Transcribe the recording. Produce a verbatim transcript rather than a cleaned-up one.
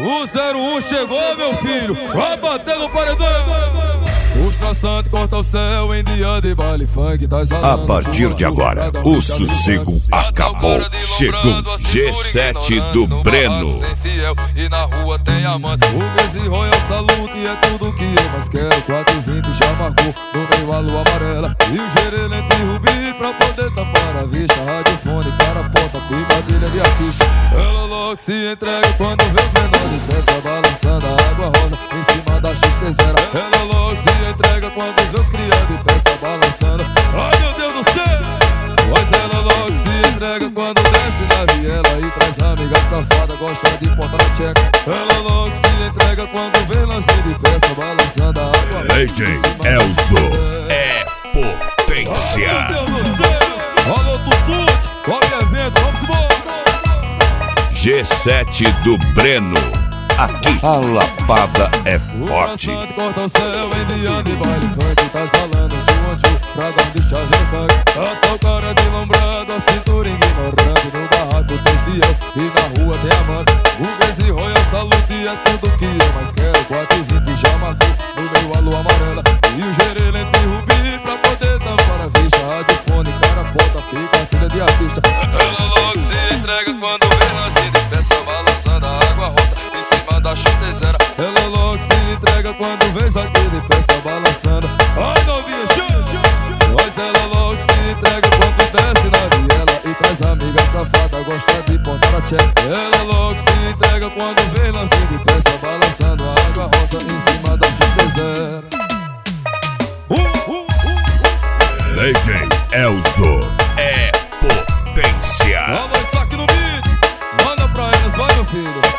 O zero um chegou, meu filho, vai bater no paredão. Os traçantes cortam o céu em dia de baile funk. A partir de agora, o sossego acabou. Chegou G sete do Breno. E na rua tem amante. O Gezi Royal Salute e é tudo que eu mais quero. quatro e vinte já marcou, no meio a lua amarela. E o gerelente rubi pra poder tampar a vista. Radiofone, cara, ponta, pimadilha de artista. Ela logo se entrega quando vê os menores de peça balançando a água rosa em cima da X T zero. Ela logo se entrega quando vê os criados de peça balançando. Ai meu Deus do céu! Mas ela logo se entrega quando desce na viela e traz amiga safada, gosta de ponta na tcheca. Ela logo se entrega quando vê lance de peça balançando a água. D J Elzo é potência. Ai meu Deus do céu! Alô Tutute, qualquer evento, vamos embora! G sete do Breno. Aqui a lapada é forte. O corta o céu em dia de baile funk. Tá salando tchu-tchu pra dar um bicha de funk. Tá o cara de lombrado, a cintura ignorante. No barraco tem fiel e na rua tem amante. O Gezi Royal Salute é tudo que eu mais quero. quatro e vinte já marcou, no meio a lua amarela. E o gerelente rubi pra poder tampar a vista. Radiofone, cara, foda, pica, filha de artista. Ela logo se entrega quando vê lance de peça balançando a água rosa em cima da X T zero. Ela logo se entrega quando vê isso aqui de peça balançando. Ai novinha, tchu, tchu, tchu. Mas ela logo se entrega quando desce na viela e traz amiga safada, gosta de ponta na tcheca. Ela logo se entrega quando vê lance de peça balançando a água rosa em cima da X T zero. uh, uh, uh, uh. D J Elzo é potência. Alô, isso aqui no beat, manda pra elas, vai meu filho.